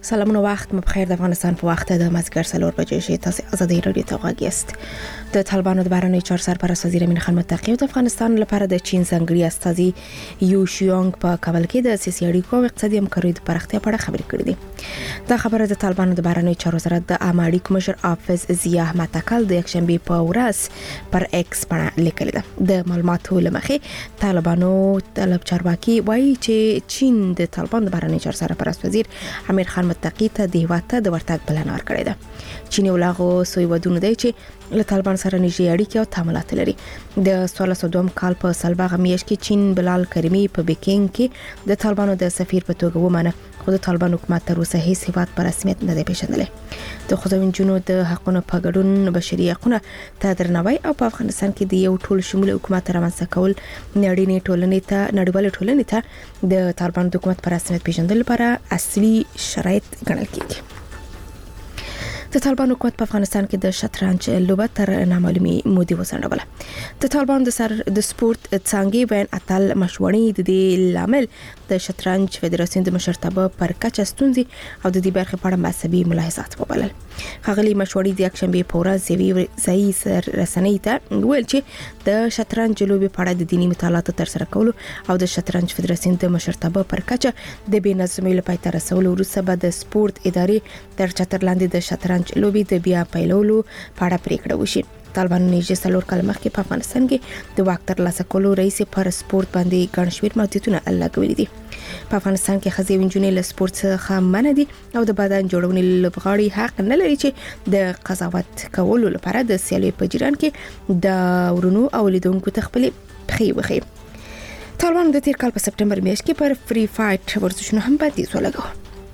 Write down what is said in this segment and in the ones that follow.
سلامونه وخت مو بخیر. د افغانستان په وخت د مازیګر 4 بجې شي تاسو ازادي رادیو ته غږ یاست. د طالبانو د بهرنی چارو سرپرست وزیر امین خان متقی د افغانستان لپاره د چین ځانګړي استازي یو شیونګ په کابل کې د سیاسي اړیکو او اقتصادي همکارۍ د پراختیا په اړه خبرې کړې دي. دا خبره د طالبانو د بهرنی چارو وزارت د عامه اړیکو مشر حافظ ضیا احمد تکل د یکشنبه په ورځ پر ایکس باندې لیکلې ده. د معلوماتو لمخې طالبانو طلب چارواکي وایي چې چین د طالبانو د بهرنی چارو سرپرست وزیر امیر خان متقی ته د هیواته د ورتګ بلنه ورکړې ده. چین ولاغو سوی ودونه دی چې له طالبان سره نږدې اړیکې او تعاملات لري. د 1602 کال په سلباغه میاشت کې چین بلال کریمی په بیکینګ کې د طالبانو د سفیر په توګه ومانه، خو د طالبان حکومت تر اوسه هیڅ هیواد په رسمیت نه دی پیژندلی. د خوځونجونو د حقونو په ګډون بشري حقوقونه ته درناوی او په افغانستان کې د یو ټول شمول حکومت رامنځته کول نړیوالې ټولنې ته د طالبان د حکومت په رسمیت پیژندل لپاره اصلي شرایط ګڼل کېږي. د طالبان حکومت په افغانستان کې د شطرنج لوبه تر نامعلومي مودې وسنډوله. د طالبان د سپورت څانګې وین اتل مشوړې د دې لامل د شطرنج فدراسیون د مشرتابه پر کچه ستونزې او د دې برخې په اړه مذهبي ملاحظات وبلل. ښاغلي مشوړې د یکشنبه په ورځ ځایي رسنۍ ته ویل چې د شطرنج لوبې په اړه د دیني مطالعاتو ترسره کولو او د شطرنج فدراسیون د مشرتابه پر کچه د بې نظمۍ لپاره تر رسولو وروسته به د سپورت ادارې تر چتر لاندې د شطرنج لوبې د بیا پیلولو په اړه پریکړه وشي. طالبان نږدې 4 کال مخکې په افغانستان کې د واک ترلاسه کولو رئیس پر سپورت باندې ګڼ شمېر محدودیتونه لګولي دي. په افغانستان کې ښځې او نجونې له سپورت څخه منع دي او د بدن جوړونې لوبغاړي حق نه لري چې د قضاوت کولو لپاره د سیالۍ په جریان کې د ورونو او لیدونکو ته خپلې پښې وخی. طالبان د تیر کال په سپټمبر میاشت کې پر فری فایټ ورزشونه هم بندیز ولګاوه.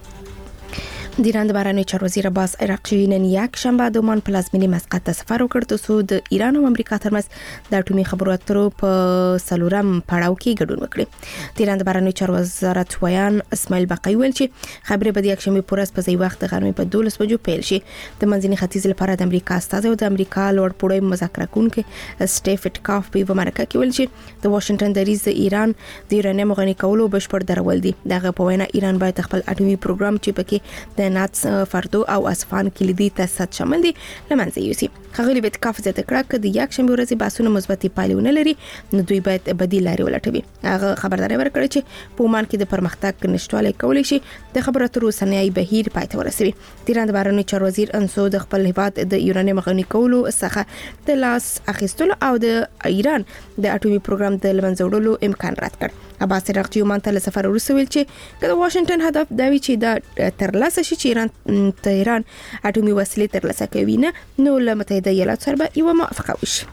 د ایران د بهرنی چارو وزیر عباس عراقچي نن یک شنبه د عمان پلازمینې مسقط ته سفر وکړ ترڅو د ایران او امریکا ترمنځ د اټومي خبرو اترو په څلورم پړاو کې ګډون وکړي. د ایران د بهرنی چارو وزارت ویان اسماعیل باقی ویل چې خبرې به د یکشنبه په ورځ په ځای وخت د غرمې په 12 بجو پیل شي. د منځني ختیځ لپاره د امریکا استازي او د امریکا لوړپوړی مذاکره کوونکي سټیف ټکاف په امریکا کې ویل چې د واشنگټن دریځ د ایران د یورانیم غني کولو بشپړ درول دي. دغه په وینا ایران باید خپل اټومي پروګرام چې پکې د ناتس فردو او اصفهان کلیدي تاسیسات شامل دي لمنځه یوسي. ښاغلي ویتکاف زیاته کړه چې د یکشنبه ورځې بحثونه مثبتې پایلې ونه لري نو دوی باید بدیل لارې ولټوي. هغه خبرداري ورکړه چې په عمان کې د پرمختګ نشټوالی کولی شي د خبرو اترو صنایع بهیر پای ته ورسوي. د ایران د بهرنی چارو وزیر انسو د خپل هیواد د یورانیم غني کولو څخه د لاس اخیستلو او د ایران د اټومي پروګرام د لمنځه وړلو امکان رد کړ. عباس عراقچي عمان ته سفر وروسته ویل چې د واشنگټن هدف دا وی چې د ترلاسه شي چې ایران اټومي وسلې ترلاسه کوي نه نو له متحده ایالاتو سره به یو موافقه وشي.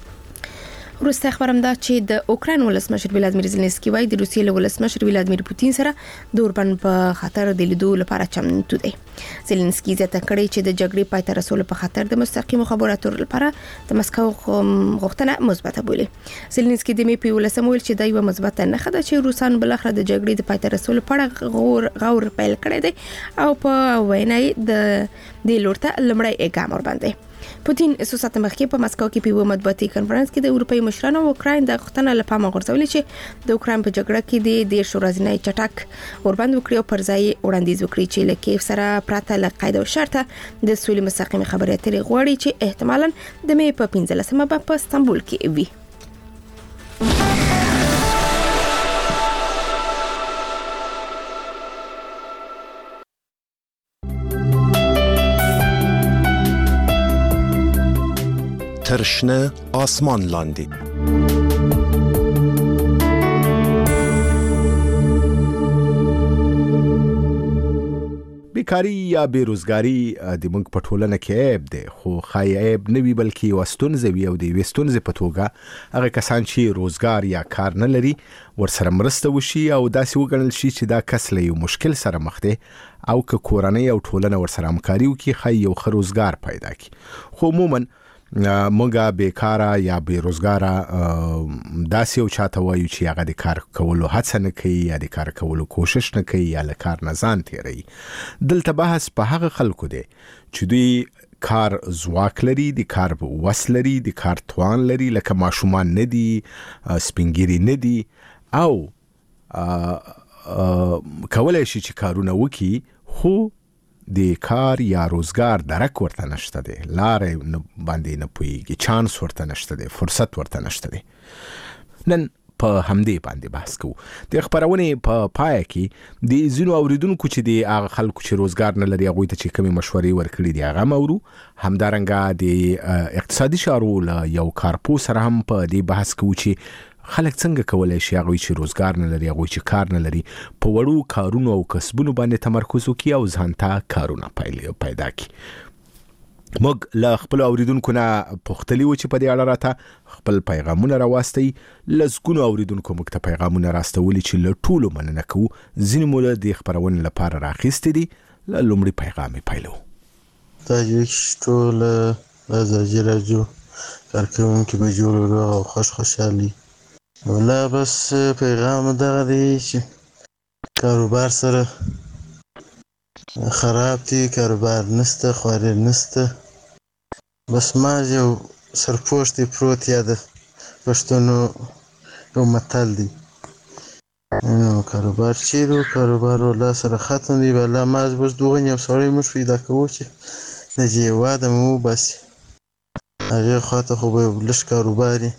وروسته خبرم دا چې د اوکراین ولسمشر ولادیمیر زيلنسکي وايي د روسیې له ولسمشر ولادیمیر پوتین سره د اوربن په خطر د لیدو لپاره چمتو دی. زيلنسکي زیاته کړې چې د جګړې پای ته رسولو په خطر د مستقیم خبرو اترو لپاره د مسکو غوښتنه مثبته بولي. زيلنسکي د می پی ولسم ویل چې دا یو مثبته نښه ده چې روسان بل اخر د جګړې د پای ته رسولو لپاره غور پیل کړی دی او په وینا د لورته لمړی اقدام ور باندې. پوتین اساسات مخکې په مسکو کې په مطبوعاتي کانفرنس کې د اروپای مشرانو اوکراین د غوښتنه لپاره غورځولې چې د اوکراین په جګړه کې د شورازنۍ چټک اوربند وکړي او پر ځای وړاندیز وکړي چې له کیف سره پراته له قاعده او شرطه د سولې مستقیم خبرې اترې غواړي چې احتمالاً د می په 15مه په استانبول کې وي. ترشنه آسمان لاندې بیکاری یا بیروزګاری د موږ په ټولنه کې عیب دی، خو خای عیب نه وی بلکې واستونځ وی او د وستونځ په توګه هغه کسان چې روزګار یا کار نه لري ورسره مرسته وشي او داسې وګڼل شي چې دا کس له یو مشکل سره مخ دی او که کورنۍ او ټولنه ورسره همکاري وکړي خای یو ښه روزګار پیدا کړي. خو عموما مونږه بیکاره یا بیروزګاره داسې یو چاته وایو چې هغه د کار کولو هڅه نه کوي یا د کار کولو کوشش نه کوي یا له کار نه ځان تیروي. دلته بحث په هغه خلکو دی چې دوی کار ځواک لري، د کار وس لري، د کار توان لري، لکه ماشومان نه دي، سپینګیري نه دي او کولای شي چې کارونه وکړي خو د کار یا روزګار درک ورته نشته دی، لارې باندې نه پوهیږي، چانس ورته نشته دی، فرصت ورته نشته دی. نن په همدې باندې بحث کوو. د خبرونې په پای کې د ځینو اوریدونکو چې د هغه خلکو چې روزګار نه لري هغوی ته چې کومې مشورې ورکړي دي هغه مورو، همدارنګه د اقتصادي چارو له یو کارپوه سره هم په دې بحث کوو چې خلک څنګه کولی شي هغوی چې روزګار نه لري، هغوی چې کار نه لري، په وړو کارونو او کسبونو باندې تمرکز وکړي او ځان ته کارونه پیدا کړي. موږ له خپل اوریدونکو نه پوښتلي وو چې په دې اړه راته خپل پیغامونه راواستئ. لسګونو اوریدونکو موږ ته پیغامونه راستولي چې له ټولو مننه کوو. ځینې مو له دې خپرونې لپاره راخیستې دي. له لومړي پیغام یې پیلوو. دا ټول ازادي راډیو کارکوونکي به جوړ او خوشحالي. ولا بس پیغام دغه دی چې کاروبار سره خراب دی، کاروبار نسته، خواري نسته. بس ما یو سرپوښ دی پروت، یا د پښتنو یو متل دی، کاروبار چیرې کاروبار ولا سره ختم دی. ولا ما بس دوغه یو سړی موږ پیدا کوو چې د دې واده مو باسي، هغې خواته خو به لږ کاروبار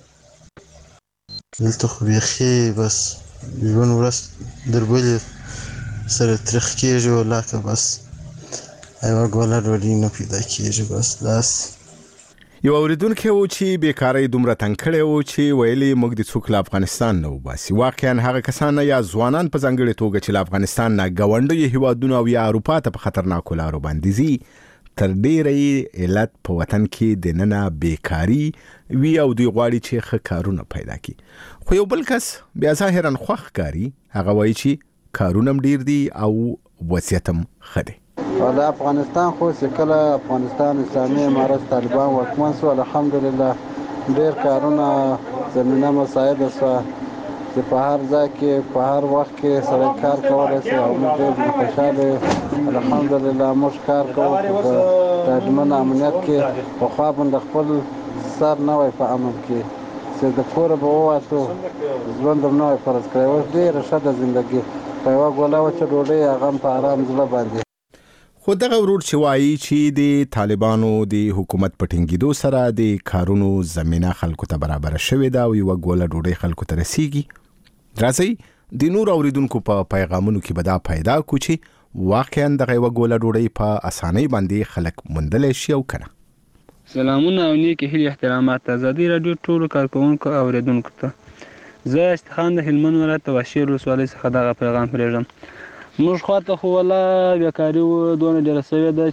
دلته خو بیخي بس ژوند ورځ در بلې سره تریخ کېږي، ولا که بس یوه ګوله ډوډۍ نه پیدا کېږي. بس داسې یو اوریدونکی و چې بیکارۍ دومره تنګ کړی و چې ویلي موږ د څوک له افغانستان نه وباسي. واقعا هغه کسان یا ځوانان په ځانګړې توګه چې له افغانستان نه ګاونډیو هیوادونو او یا اروپا ته په خطرناکو لارو باندې ځي، تر ډیره علت په وطن کې د ننه بیکاری وی او دوی غواړي چې ښه کارونه پیدا کړي. خو یو بل کس بیا ظاهرا خوښ ښکاري، هغه وایي چې کارونه هم ډیر دي او وضعیت هم ښه دی. ولا افغانستان خو چې کله افغانستان اسلامي امارت طالبان واکمن شو، الحمدلله ډیر کارونه زمینه مساعده شوه چې په هر ځای کې په هر وخت کې سړی کار کولی شي او موږ ډېر خوشحاله یو. الحمدلله موږ کار کوو په ډاډمن امنیت کې. پخوا به د خپل سر نه وای په امن کې چې د کوره به ووتو، ژوند هم نه وای فرض کړی. اوس ډېره ښه ده زندګي، په یوه ګوله وچه ډوډۍ هغه هم په ارام زړه باندې. خو دغه ورور چې وایي چې د طالبانو د حکومت په ټینګېدو سره د کارونو زمینه خلکو ته برابره شوې ده او یوه ګوله ډوډۍ خلکو ته رسیږي. راځئ د نور اوریدونکو په پیغامونو کې به دا پیدا کړو چې واقعا دغه یوه ګوله ډوډۍ په اسانۍ باندې خلک موندلی شي او که نه. سلامونه او نیک هیلې احترامات ازادي راډیو ټولو کارکوونکو او اوریدونکو ته. زه اشتخان د هلمند ولایت د واشیر ولسوالۍ څخه دغه پیغام پرېږدم. موږ خواته خو ولا بیکاري دونه ډېره سوې ده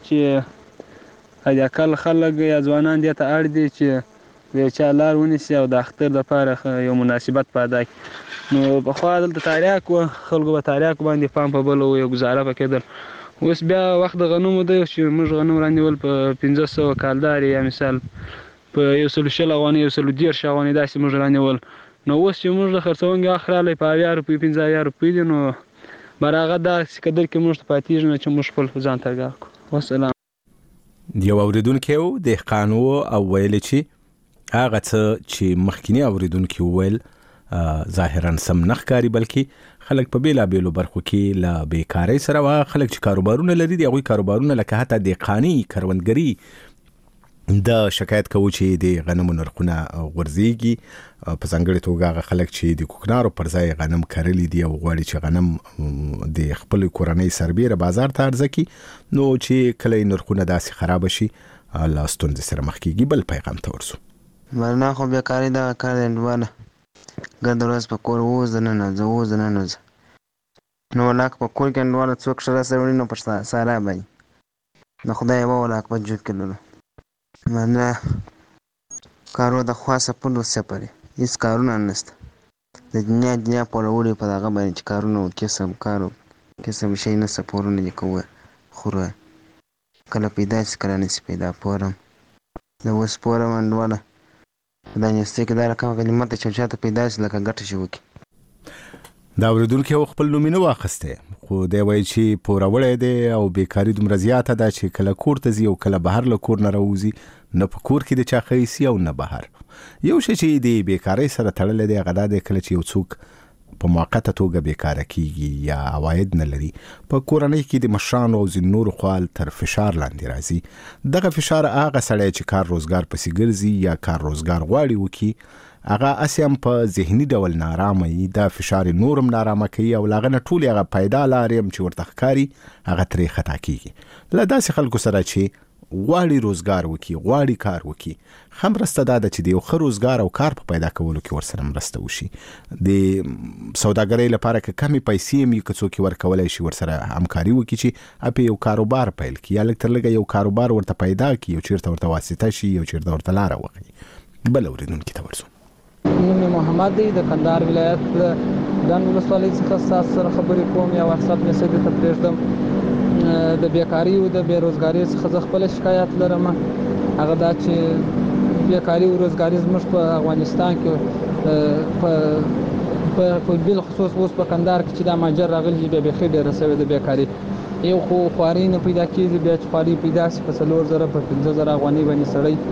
چې حداقل خلک یا ځوانان دې ته اړ دي چې د چا لار ونیسي او د اختر دپاره یو مناسبت پیدا کړي. نو پخوا دلته تاریاک وه، خلکو به تاریاک باندې پام په بل یو ګزاره په کېدل. اوس بیا وخت د غنمو دی چې موږ غنم رانیول په 500 کالدارې، یا مثال په 140 افغانۍ 130 افغانۍ داسې موږ رانیول. نو اوس چې موږ د خرڅونکي اخ رالی په 80 روپۍ 50 روپۍ دي، نو برغه داسې قدر کې موږ ته پاتېږي نه چې موږ خپل ځان ته کار کړو. والسلام. یو اوریدونکی و دهقان و او ویل چې هغه څه چې مخکینی اوریدونکي وویل ظاهرا سم نه ښکاري، بلکې خلک په بیلابیلو برخو کې له بیکارۍ سره و خلک چې کاروبارونه لري د هغوی کاروبارونه لکه حتی دهقاني، کروندګري د شکایت کوو چې د غنمو نرخونه غورځېږي. په ځانګړې توګه هغه خلک چې د کوکنارو پر ځای غنم کرلی دي او غواړي چې غنم د خپل کورنۍ سربیره بازار ته عرضه کړي، نو چې کله یې نرخونه داسې خرابه شي له ستونزې سره مخ کېږي. بل پیغام ته ورسو. مرنا خو بیکاري دغه کار دی انډوانه، ګرد ورځ په کور اوس دننه زه اوس دننه زه نو ولاک په کور کې انډواله څوک ښه راسره وړي نو په سارا باندې د خدای یوه ولاک په جوړ کړلو. مرنا کارو د خوا سپون وسپري هېڅ کارونه نشته، د دنیا پوړوړي په دغه باندې چې کارونه کسب کارو کسب شی نشته، پورونه دې کوه خوره کله پیدا شي کله نشي پیدا. پورم زه اوس پورم انډواله په دا نیستۍ کې دا رقم غنیمت دی چې چاته پیدا شي لکه ګټه شي وکړي. دا اوریدونکی یو خپل نوم یې نه واخیستی، خو دی وایي چې پوروړی دی او بیکاري دومره زیاته ده چې کله کور ته ځي او کله بهر له کور نه راوځي، نه په کور کې د چا ښه ایسي او نه بهر. یو شی چې د بیکارۍ سره تړلی دی هغه دا دی کله چې یو څوک په موقته توګه بیکاره کیږي یا عواید نه لري، په کورنۍ کې د مشرانو او ځینو نورو خوا تر فشار لاندې راځي. دغه فشار هغه سړی چې کار روزګار پسې ګرځي یا کار روزګار غواړي وکړي، هغه اسیم په ذهني ډول نارامه وي. دا فشار نورم نارامه کوي او لاغه نه ټول هغه پیدا لاریم چې ورته ښکاري هغه ترې خطا کیږي. له داسې خلکو سره چې غواړي روزګار وکي، غواړي کار وکي، هم مرسته ده چې د یو ښه روزګار او کار په پیدا کولو کې ورسره مرسته وشي. د سوداګرۍ لپاره که کمې پیسې هم که څوک ورکولی شي ورسره همکاري وکړي چې اپ یو کاروبار پیل کړي یا لږ تر لږه یو کاروبار ورته پیدا کړي، یو چیرته ورته واسطه شي، یو چیرته ورته لاره وښیي. بل اورېدونکي ته ورځو. نوم محمد دی، د کندهار ولایت ډنډ ولسوالۍ څخه ستاسو سره خبرې کوم. یا واتساپ میسج ته پرېږدم. د بیکاري او د بیروزګارۍ څخه زه خپل شکایت لرم. هغه دا چې بیکاري او روزګاري زموږ په افغانستان کې په بل خصوص اوس په کندهار کې چې دا ماجر راغلی بیا بیخي ډېره سوې د بیکاري. یو خو خواري نه پیدا کېږي، بیا چې خواري پیدا شي په 4000 په 15000 افغانۍ باندې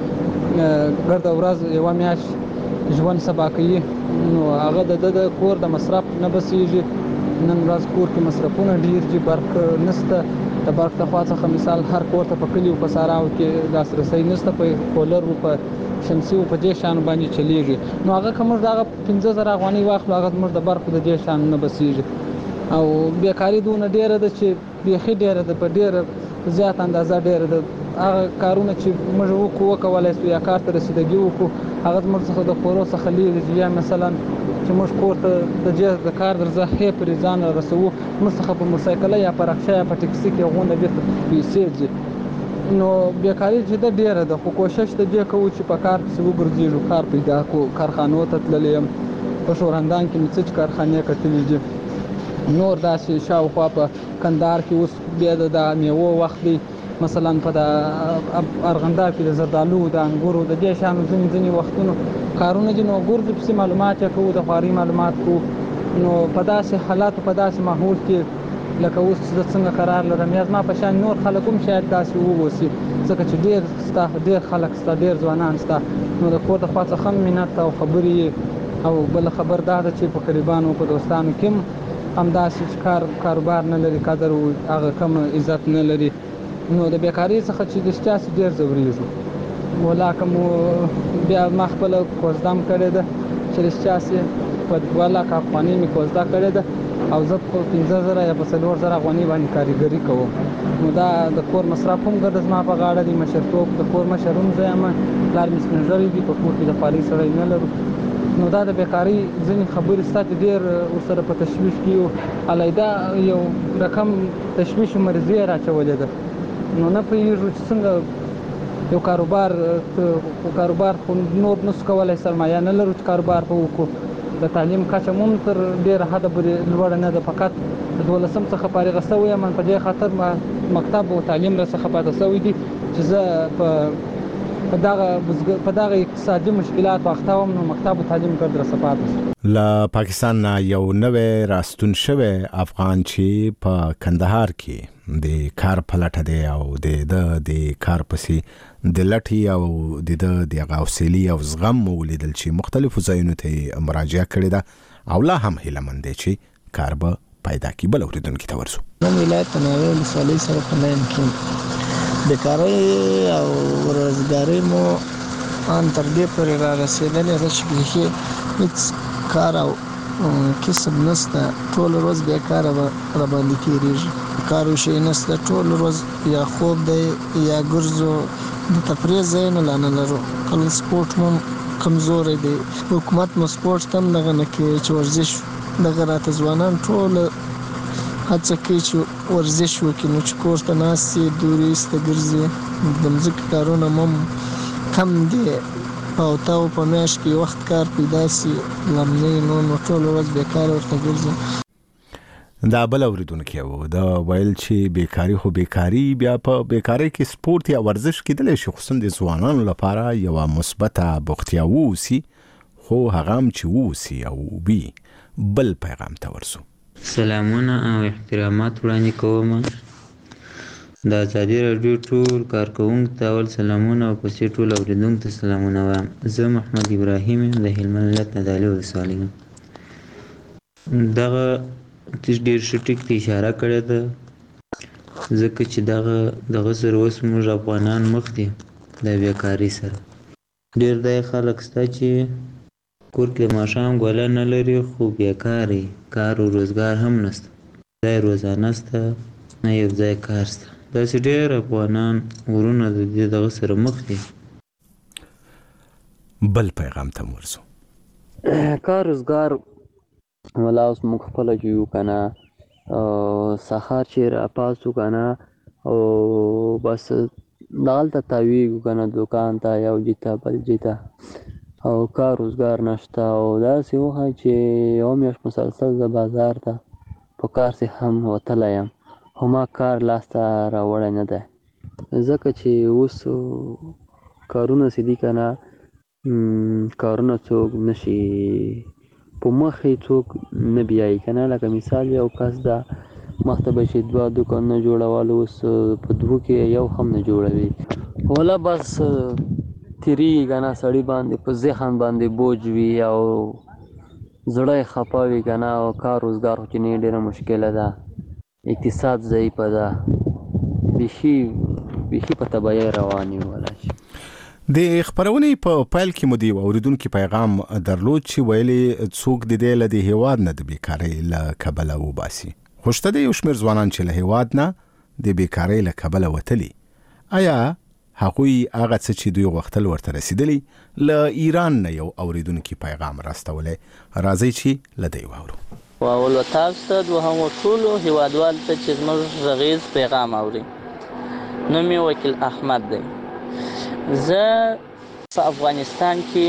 سړی ګرده ورځ یوه میاشت ژوند سبا کوي، نو هغه د کور د مصرف نه بسیږي. نن ورځ کور کې مصرفونه ډېر دي، برق نشته. د برق د خوا څخه مثال هر کور ته په کلیو په ساراو کې لاسرسی نشته، په کولر و په شمسي و په دې شیانو باندې چلیږي. نو هغه که موږ د هغه 15000 افغانۍ واخلو، هغه زموږ د برق د دې شیانو نه بسیږي. او بیکاري دونه ډېره ده چې بیخي ډېره ده، په ډېره زیات اندازه ډېره ده. هغه کارونه چې موږ وکولی شو یا کار ته رسیدګي وکړو، هغه زموږ څخه د کورو څخه لرې دي. یا مثلا چې موږ کور ته د کار درځه پرې ځان رسوو، موږ څخه په موټرسایکله یا په رکشه یا په ټکسي کې غونډه بیرته پیسې ځي. نو بیکاري چې ده ډېره ده، خو کوشش د دې کوو چې په کار پسې وګرځېږو، کار پیدا کړو. کارخانو ته تللی یم، په شورندان کې مې څه کارخانې کتلي دي. نور داسې شاوخوا په کندهار کې اوس بیا د میوو وخت دی، مثلا په د ارغنداب کې د زردالو د انګورو د دې شیانو ځینې وختونو کارونه دي. نو ګرځو پسې معلومات یې کوو، د خواري معلومات کوو. نو په داسې حالاتو په داسې ماحول کې لکه اوس زه څنګه قرار لرم، یا زما په شان نور خلک هم شاید داسې واوسي، ځکه چې ډېر خلک شته، ډېر ځوانان شته. نو د کور د خوا څخه هم مینت او خبرې. او بله خبر دا ده چې په قریبانو په دوستانو کې هم همداسې چې کاروبار نه لري، قدر او هغه کم عزت نه لري. نو د بیکارۍ څخه چې رښتیا سي ډېر ځورېږو. ولا که مو بیا ما خپله کوزده هم کړې ده چې رښتیا سي په 2 لکه افغانۍ مې کوزده کړې ده، او زه په 15000 یا په 4000 افغانۍ باندې کارګري کوم. نو دا د کور مصرف هم ګرده زما په غاړه دی. مشرتوب د کور مشر هم زه یم، پلار مې سپین ږیری دی، په کور کې د خوارۍ سړی نه لرو. نو دا د بیکارۍ ځینې خبرې ستا چې ډېر ورسره په تشویش کې یو علیحده یو رقم تشویش مرضي یې راچولې ده. نو نه پوهېږو چې څنګه یو کاروبار خو نور نسو کولی، سرمایه نه لرو چې کاروبار په وکړو. د تعلیم کچه مو هم تر ډېره حده پورې لوړه نه ده، فقط د 12م څخه فارغه شوی یم. په دې خاطر مکتب او تعلیم راڅخه پاته شوی دي چې زه په دغه اقتصادي مشکلات اخته وم. نو مکتب او تعلیم ګرد راڅخه پاته شو. له پاکستان نه یو نوې راستون شوی افغان چې په کندهار کې د کار پلټه دی او د کار پسې د لټي او د حوصلې او زغم ولیدل چې مختلفو ځایونو ته مراجعه کړې ده، او لا هم هیله مند دی چې کار به پیدا کړي. بل اورېدونکي ته ورسو. نن ولایت تنوع ولسوالۍ سره په لاین کې بیکارۍ او روزګارۍ مو ان تر دې پورې رارسېدلې ده چې بیخي هېڅ کار او کسب نشته. ټول ورځ بیکاره را باندې تېرېږي، کار او شی نشته. ټول ورځ یا خوب دی یا ګرځو، د تفریح ځایونه لا نه لرو. کله سپورټ مو کمزوری دی، حکومت مو سپورټ ته هم دغه نه کوي چې ورزش دغه راته ځوانان ټول هڅه کوي چې ورزش وکړي. نو چې کور ته ناست یې دورې ایسته ګرځي، د مځکې کارونه هم کم دي. او تا په میاشت کې وخت کار پیدا سي لمنې نو ټول ورځ بیکاره ورته ګرځي. دا بل اورېدونکی و دا ویل چې بیکاري خو بیکاري، بیا په بیکارۍ کې سپورت یا ورزش کېدلی شي، خصوصا د ځوانانو لپاره یوه مثبته بوختیا ووسي، خو هغه هم چې ووسي او وي. بل پیغام ته ورسو. سلامونه او احترامات وړاندې کوم. د ازادي راډیو ټول کارکوونکو ته اول سلامونه او پسې ټول اورېدونکو ته سلامونه وایم. زه محمد ابراهیم یم، د هلمند ولایت نادعلي ولسوالۍ یم. دغه ډېر ښه ټیک ته اشاره کړې ده، ځکه چې دغه سره اوس موږ افغانان مخ دي د بیکاري سره. ډېر دای خلک شته چې کور کې ماښام ګوله نه لري خو بیکار یې، کار او روزګار هم نشته، ځای روزانه شته نه یو ځای کار شته. داسې ډېر افغانان ورونه د دغه سره مخ دي. بل پیغام ته ورسو. کار روزګار ولا اوس موږ خپله چې یو که نه سهار چې راپاڅو که نه او بس دغلته تاویږو که نه دوکان ته یو ځای ته بل ځای ته او کار روزګار نشته او داسې وښایي چې یوه میاشت مسلسل زه بازار ته په کار چې هم وتلی یم خو ما کار لاسته راوړی نه دی، ځکه چې اوس کارونه چې دي که نه کارونه څوک نشي په مخې څوک نه بیایي که نه. لکه مثال یو کس ده مخته به چې 2 دوکانونه جوړول اوس په 2 کې یو هم نه جوړوي، ولا بس تیریږي که نه سړي باندې په ذهن باندې بوج وي او زړه یې خفه وي که نه او کار روزګار خو چې نه ډېره مشکله ده، اقتصاد ضعیفه ده، بیخي په تباهۍ روان یو ولا شي. د خبرونې په پیل کې مو د اوریدونکو پیغام درلود چې ویلي څوک د دې له هیواد نه د بیکارۍ له کبله وباسي، خو شته د یو شمېر ځوانان چې له هیواد نه د بیکارۍ له کبله وتلي. آیا هغوی هغه څه چې دوی غوښتل ورته رسیدلی؟ له ایران نه یو اوریدونکو پیغام راستولی، راځئ چې له دوی واورو. اول تاسو ته دوهم ټولو هیوادوالو ته چې زموږ غږیز پیغام اوري. نوم یې وکیل احمد دی. زه په افغانستان کې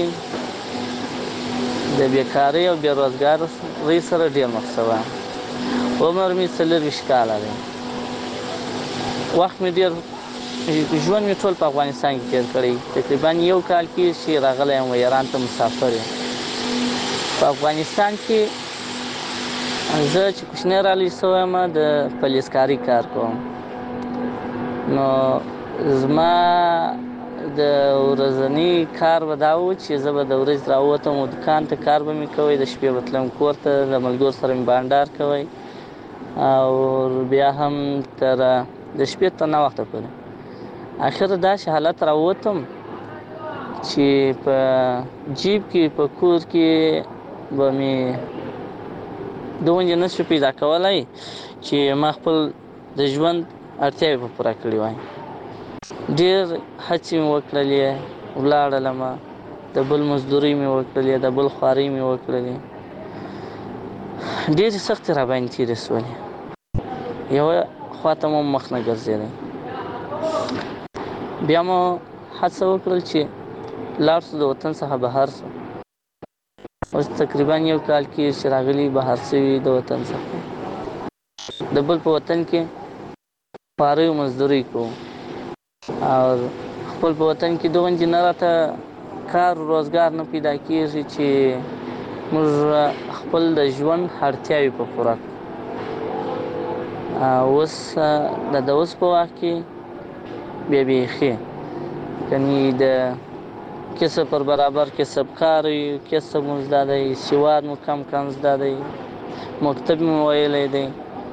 د بیکارۍ او بېروزګارۍ سره ډېر مخ شوی یم. عمر مې 24 کاله دی. وخت مې ډېر ژوند مې ټول په افغانستان کې تېر کړی. تقریبا 1 کال کې چې راغلی یم ایران ته مسافر یم. په افغانستان کې زه چې کوچنی رالی شوی یم د پولیسکاري کار کوم. نو زما د ورځني کار به دا و چې زه به د ورځې راووتم او دوکان ته کار به مې کوی، د شپې به تلم کور ته، د ملګرو سره مې بانډار کوی او بیا هم تر د شپې تر ناوخته پورې. اخر داسې حالت راووتم چې په جیب کې په کور کې به مې دومره نشو پیدا کولی چې ما خپل د ژوند اړتیاوې به پوره کړې وای. ډېر هڅې مې وکړلې، ولاړلم، د بل مزدورۍ مې وکړلې، د بل خوارۍ مې وکړلې، ډېرې سختې را باندې تېرې شولې. یوه خواته مو مخ نه ګرځېدی. بیا مو هڅه وکړل چې لاړ شو، د وطن څخه بهر شو. اوس تقریبا 1 کال کې چې راغلي بهر شوي د وطن څخه، د بل په وطن کې خوارۍ او مزدورۍ کوو او خپل په وطن کې دومره نه راته کار روزګار نه پیدا کېږي چې موږ خپل د ژوند اړتیاوې په پوره کړو. اوس د اوس په وخت کې بیا بیخي یعنې د کسب پر برابر کسب کار وي، کسب مو زده دی، سواد مو کم زده دی، مکتب مو ویلی دی.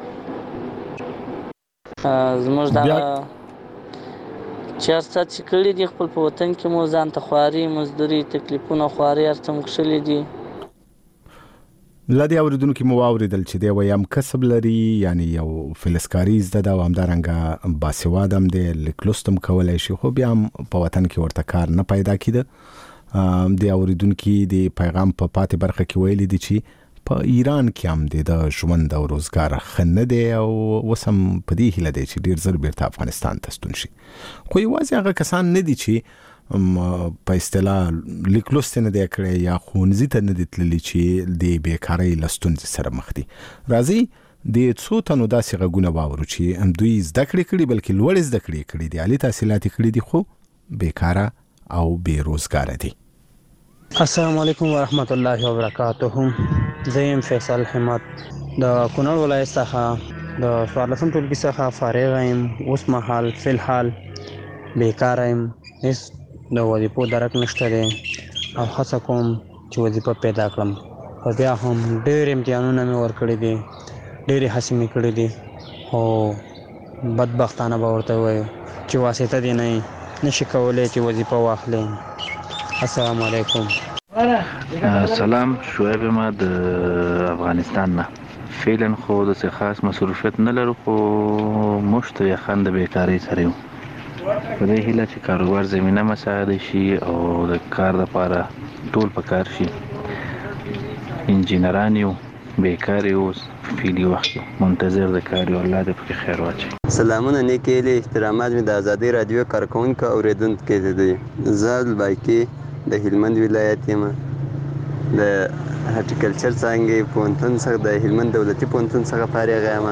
زموږ دغه چې هر څه چې کړي دي خپل په وطن کې مو ځان ته خواري، مزدوري، تکلیفونه، خواري هر څه مو کښلي دي. له دې اوریدونکو مو واورېدل چې دی ویم کسب لري، یعنی یو فلزکاري زده ده او همدارنګه باسواد هم دی، لیک لوست هم کولی شي، خو بیا هم په وطن کې ورته کار نه پیدا کېده. د اوریدونکو د پیغام په پاتې برخه کې ویلي دي چې په ایران کې هم د ژوند او روزګار ښه نه دی او اوس هم په دې هیله دی چې ډېر ژر بیرته افغانستان ته ستون شي. خو یوازې هغه کسان نه دي چې په اصطلاح لیک لوست نه دی کړی یا ښوونځي ته نه دي تللي چې د بیکارۍ له ستونزې سره مخ دي. راځئ د څو تنو داسې غږونه واورو چې دوی زده کړې کړي، بلکې لوړې زده کړې کړي دي، عالي تحصیلات کړي دي، خو بیکاره او بې روزګاره دي. السلام علیکم ورحمت الله وبرکاته. زه یم فیصل حمد د کونړ ولایت څخه د 14 ټولګي څخه فارغ یم. اوس مهال فلحال بیکاره یم، هیڅ د وظیفو درک نشته دی او هڅه کوم چې وظیفه پیدا کړم. خو بیا هم ډېر امتحانونه مې ورکړي دي، ډېرې هڅې مې کړي دي، خو بدبختانه به ورته ووایو چې واسطه دې نه نشي کولی چې وظیفه واخلې. السلام علیکم. سلام، شعیب ما د افغانستان نه. فعلا خو داسې خاص مصروفیت نه لرو، خو موږ ته یخن د بیکارۍ سره یو. په دې هیله چې کاروبار زمینه مساعده شي او د کار لپاره ټول په کار شي. انجینران یو، بیکار یو، فعلي وخت یو، منتظر د کار یو. الله دې پکې خیر واچوي. سلامونه، نیکې هیلې، احترامات مې د ازادۍ راډیو کارکوونکو اورېدونکو ته دي. زه الباقي د هلمند ولایت یم، د هارټیکلچر څانګې پوهنتون څخه، د هلمند دولتي پوهنتون څخه فارغ یم.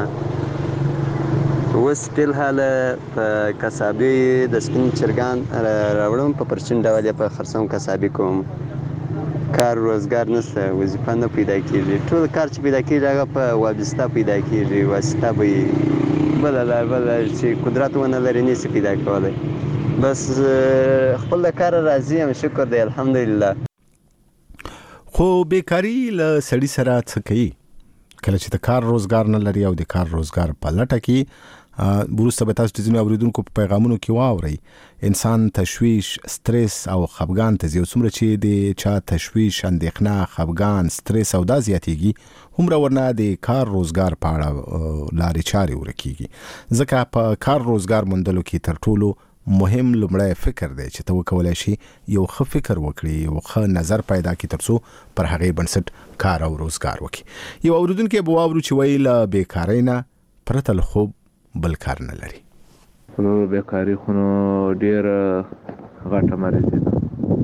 اوس فی الحال په کسابي د سپین چرګان راوړم، په پرچین ډول یې په خرڅوم، کسابي کوم. کار روزګار نشته، وظیفه نه پیدا کېږي. ټول کار چې پیدا کېږي هغه په وابسته پیدا کېږي، واسطه به یې بله چې قدرت ونه لري نشي پیدا کولی. بس خپل د کار راضي یم، شکر دی، الحمدلله. خو بیکاری له سړي سره څه کوي؟ کله چې د کار روزګار نه لري او د کار روزګار په لټه کې، وروسته به تاسو د ځینو اوریدونکو په پیغامونو کې واورئ، انسان تشویش، سترس او خفګان ته ځي. څومره چې د چا تشویش، اندېښنه، خفګان، سترس او دا زیاتېږي، هومره ورنه د کار روزګار په اړه لارې چارې ورکېږي. ځکه په کار روزګار موندلو کې تر ټولو مهم لومړی فکر دی چې ته وکولای شي یو ښه فکر وکړي، یو ښه نظر پیدا کړي، ترڅو پر هغې بنسټ کار او روزګار وکړي. یو اوریدونکی به واورو چې وایي له بیکارۍ نه پرته له خوب بل کار نه لري. نو بیکاري خو نو ډېره غټه مرضي ده.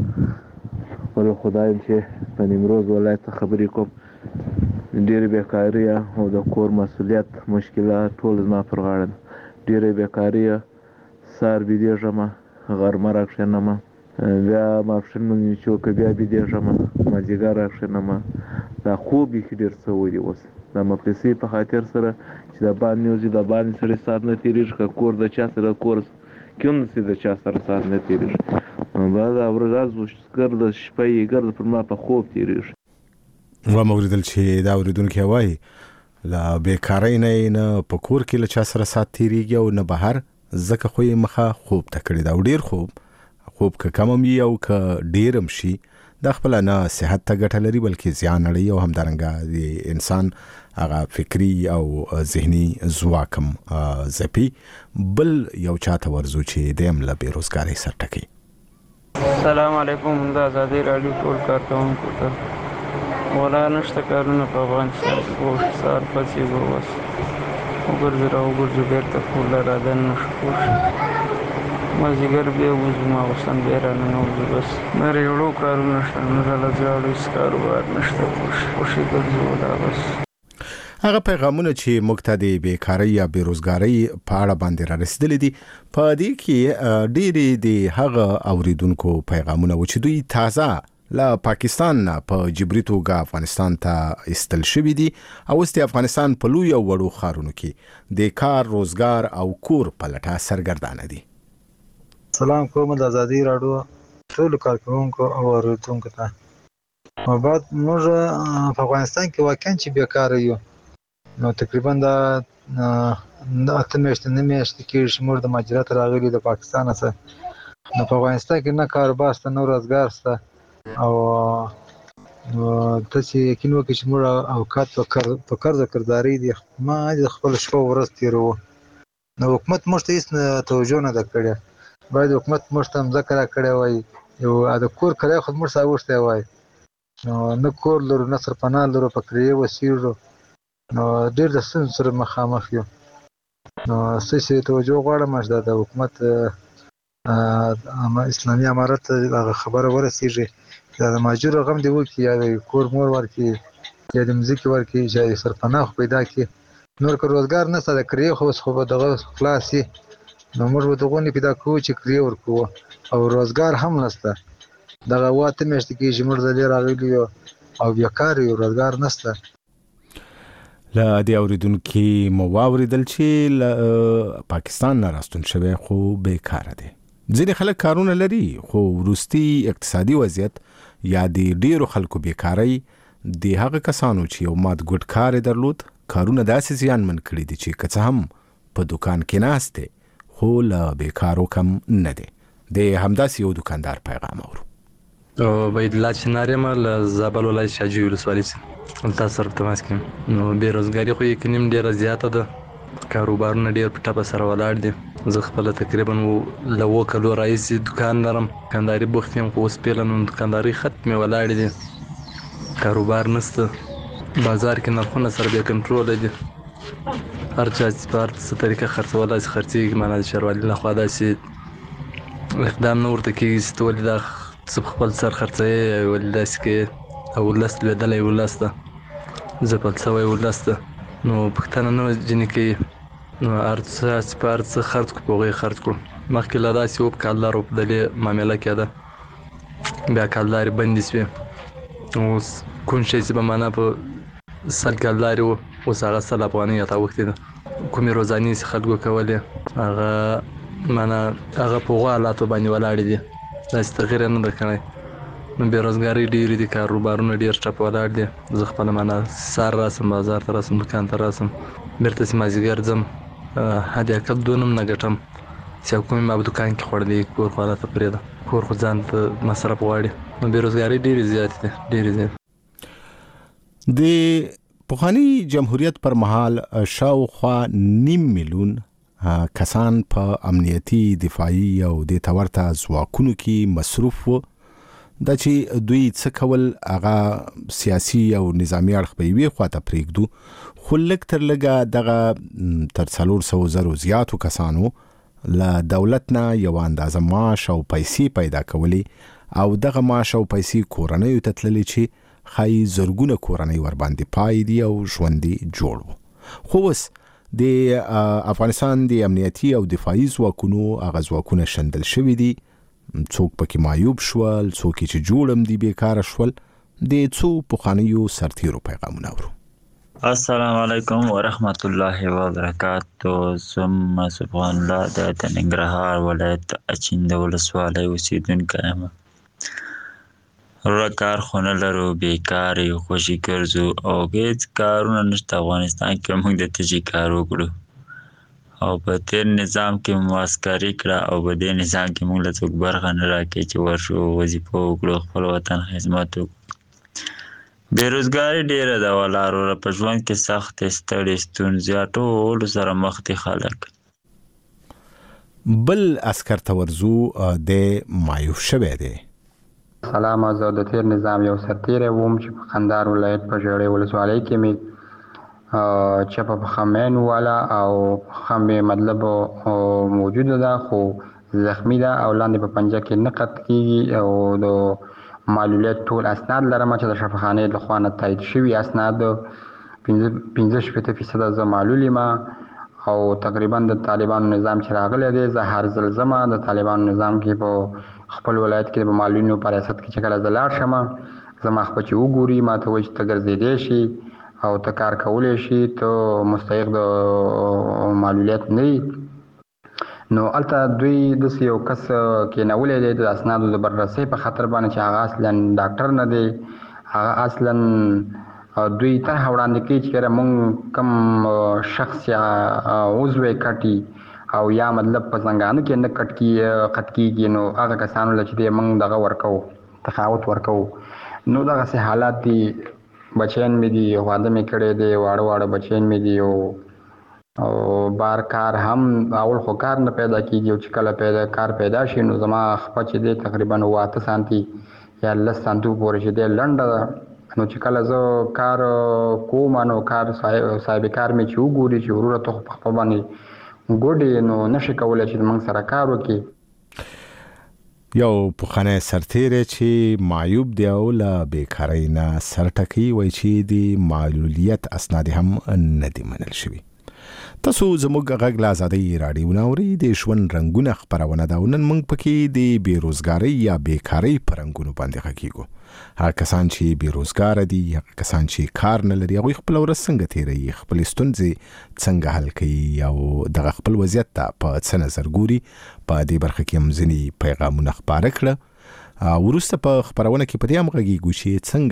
ولې خدای چې په نیمروز ولایت خبرې کوم، ډېرې بیکاري او د کور مسؤلیت مشکلات ټول زما پر غاړه ده. ډېرې بیکاري، سهار بېدېږم، غرمه راکښېنم، بیا ماپښین مونځ چې وکړه بیا بېدېږم، مازدیګر راکښېنم. دا خوب بیخي ډېر سوی دی اوس د مفلسۍ په خاطر سره، چې د باندې وځي د باندې سړی ساعت نه تېرېږي، که کور د چا سره کور کې هم داسې د چا سره ساعت نه تېرېږي. بعد ورځ ګرده شپه یې ګرده پر ما په خوب تېرېږي. ومه اورېدل چې دا اورېدونکی وایي له بیکارۍ نه په کور کې له چا سره ساعت تېرېږي او نه بهر، ځکه خو یې مخه خوب ته کړې ده. او ډېر خوب که کم هم وي او که ډېر هم شي، دا خپله نه صحت ته ګټه لري بلکې زیان اړوي، او همدارنګه د انسان هغه فکري او ذهني ځواک هم ځپي. بل یو چاته ورځو چې دی هم له بېروزګارۍ سر ټکوي. السلام علیکم، د ازادۍ راډیو ټول کارکوونکو ته. ولا نشته کارونه په افغانستان کې، اوس سهار پاڅېږو، بس وګرځو راوګرځو، بېرته کور له رادن نشو کولی، مازدیګر بیا وځو، ماخوستن بیا راننوځو. بس نور یوړو کارونه شته، نور له زړو هېڅ کاروبار نشته، خوشې ګرځو. دا بس هغه پیغامونه چې موږ ته د بیکارۍ یا بېروزګارۍ په اړه باندې را رسېدلي دي، په دې کې ډېرې د هغه اوریدونکو پیغامونه و چې دوی تازه له پاکستان نه په جبري توګه افغانستان ته ایستل شوي دي، او اوس د افغانستان په لویو وړو ښارونو کې د کار، روزګار او کور په لټه سرګردانه دي. سلام کوم د ازادۍ راډیو ټولو کارکوونکو او اوریدونکو ته. بعد موږ په افغانستان کې واقعا چې بیکاره یو، نو تقریبا د 8 میاشتې 9 میاشتې کېږي چې موږ د مهاجرت راغلي د پاکستان څخه. نو په افغانستان کې نه کاروبار شته، نه روزګار شته، او ته چې یقین وکړې چې موږ اوقات په قرض او قرضدارۍ دي، ما د خپل شپه ورځ تېروو. نو حکومت موږ ته هېڅ توجه نه ده کړې. باید حکومت موږ ته مځکه راکړې وای، یو د کور کرایه خو موږ ته اوښتی وای. نو نه کور لرو، نه سرپناه لرو، په کرایې اوسېږو. نو ډېر د ستونزو سره مخامخ یو. نو ستاسې توجه غواړم چې دا د حکومت اسلامي امارت هغه خبره ورسېږي، یا د مهاجرو غم دې وکړي، یا د کور مور ورکړي، یا د مځکې ورکړي، یا د سرپناه خو پیدا کړي. نور که روزګار نشته، د کرایې خو به دغه خلاص شي. نو موږ به دغه نه پیدا کوو چې کرایې ورکوو، او روزګار هم نشته. دغه 8 میاشتې کېږي موږ دلې راغلي یو او بیکاره یو، روزګار نشته. له دې اوریدونکي مو واورېدل چې له پاکستان نه راستون شوی خو بیکاره دی. ځینې خلک کارونه لري، خو وروستي اقتصادي وضعیت یا د ډېرو خلکو بیکارۍ د هغه کسانو چې یو مادګوډ کار درلود کارونه داسې زیانمن کړي دي چې که څه هم په دکان کې ناست دی خو له بیکارو کم نه دی. د همداسې یو دکاندار پیغام اورو. باید الله چنار یم له زابل ولایت شاجوی ولسوالۍ څخه تاسو سره تماس کوم. نو بېروزګاري خو یقیني ډېره زیاته ده، کاروبارونه ډېر په ټپه سره ولاړ دي. زه خپله تقریبا له 7 کالو راهیسې دکان لرم، دکانداري بوخت یم، خو اوس پیله نو دکانداري ختمې ولاړې دي، کاروبار نشته، بازار کې نرخونه سره بې کنټروله دي، هر چا چې په هر څه طریقه خرڅولی چې خرڅېږي، معنا د ښاروالي لخوا داسې اقدام نه ورته کېږي چې ته ولې دا څه په خپل سر خرڅوې، ولې داسې کوې، او ولس لوېدلی ولس ده، ځپل شوی ولس ده، نو پوښتنه نه ځینې کوي. نو هر څه چې په هر څه خرڅ کړو په هغوی خرڅ کړو. مخکې له داسې و په کالدارو په دلې معامله کېده، بیا کالدارې بندې شوې. اوس کوم شی چې به معنا په 100 کالدارې و اوس هغه 100 افغانۍ راته اوښتې ده. کومې روزانې چې خلکو کولې هغه معنا هغه په هغو حالاتو باندې ولاړې دي، داسې تغیر یې نه ده کړی. نو بېروزګارۍ ډېرې دي، کاروبارونه ډېر ټپ ولاړ دي. زه خپله معنا سهار راسم بازار ته راسم دکان ته راسم، بېرته چې مازدیګر ځم حد اقل 2 نه ګټم چې یو کومې ما په دکان کې خوړلی، کور خو هلته پرېږده، کور خو ځان ته مصرف غواړي. نو بېروزګارۍ ډېرې زیاتې دي، ډېرې زیاتې. د پخواني جمهوریت پر مهال شاوخوا 9 میلیون کسان په امنیتي، دفاعي او د ورته ځواکونو کې مصروف و. دا چې دوی څه کول هغه سیاسي او نظامي اړخ په یوې خواته پرېږدو، خو لږ تر لږه دغه تر 400,000 زیاتو کسانو له دولت نه یو اندازه معاش او پیسې پیدا کولې، او دغه معاش او پیسې کورنیو ته تللې چې ښایي زرګونه کورنۍ ورباندې پای دي او ژوندي جوړ و. خو اوس د افغانستان د امنیتي او دفاعي ځواکونو هغه ځواکونه شندل شوي دي، څوک پکې معیوب شول، څوک چې جوړم دي بیکاره شول. د څو پخوانیو سرتیرو پیغامونه اورو. السلام علیکم ورحمت الله وبرکاتو. زه مسعود الله د ننګرهار ولایت اچین د ولسوالۍ اوسیدونکی یم. کار خو نه لرو، بیکار یو، خوشي ګرځو او هېڅ کارونه نشته افغانستان کې. موږ د تجي کار وکړو او په تېر نظام کې مو عسکري کړه او په دې نظام کې موږ له څوک برخه نه راکوي چې ورشو وظیفه وکړو، خپل وطن خدمت وکړو. بېروزګاري ډېره ده ولاړ په ژوند کې، سختې ستړې ستونزې ټولو سره مخ دي خلک. بل عسکر ته ورځو د معیوب شوی دی. سلام، زه د تېر نظام یو سرتیری وم چې په قندهار ولایت په ژړۍ ولسوالۍ کې مې چپه پښه مین واله او پښه مې مطلب موجوده ده خو زخمی ده او لاندې په پنجه کې نه قط کېږي، او د معلولیت ټول اسناد لرم چې د شفاخانې له خوا نه تایید شوي اسناد 65% زه معلول یم. او تقریبا د طالبانو نظام چې راغلی دی، زه هر ځل ځمه د طالبانو نظام کې په خپل ولایت کې په معلولینو په ریاست کې چې کله زه لاړ شم، زما خپل چې وګوري ما ته وایي چې ته ګرځېدی شي او ته کار کولی شي، ته مستحق د معلولیت نه یې. نو هلته دوی داسې یو کس کېنولی دی د اسنادو د بررسۍ په خاطر باندې چې هغه اصلا ډاکټر نه دی، هغه اصلا دوی طرحه وړاندې کوي چې کله مونږ کم شخص یا عضو یې کټي او یا مطلب په زنګانه کې نه قط کېږي، نو هغه کسانو له چې دی مونږ دغه ورکوو، تقاعد ورکوو. نو دغسې حالات دي. بچیان مې دي، واده مې کړی دی، واړه واړه بچیان مې دي، او بار کار هم اول خو کار نه پیدا کېږي، او چې کله کار پیدا شي نو زما خپه چې دی تقریبا 8 سانتي یا 10 سانتو پورې چې دی لنډه ده. نو چې کله زه کار کوم نو کار صاحب کار مې چې وګوري چې وروره ته خو په خپل باندې ګوډې نو نشي کولی چې موږ سره کار وکړي. یو پخوانی سرتیری چې معیوب دی او له بیکارۍ نه سر ټکوي، وایي چې د معلولیت اسناد هم نه دي منل شوي. تاسو زموږ غږ له ازادۍ راډیو نه اورئ، د ژوند رنګونه خپرونه ده او نن موږ پکې د بېروزګارۍ یا بیکارۍ په رنګونو باندې غږیږو. هغه کسان چې بېروزګاره دي، هغه کسان چې کار نه لري، هغوی خپله ورځ څنګه تېروي، خپلې ستونزې څنګه حل کوي او دغه خپل وضعیت ته په څه نظر ګوري. په دې برخه کې هم ځینې پیغامونه خپاره کړه. وروسته په خپرونه کې په دې هم غږیږو چې څنګه